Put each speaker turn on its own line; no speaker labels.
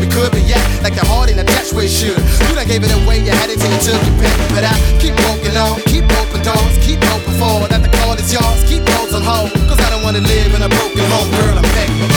we could react like the heart in a touch way should. You done gave it away, you had it till you took your pick. But I keep walking on, keep open doors, keep open for that the call is yours. Keep those on hold, cause I don't wanna live in a broken home, girl, I'm begging.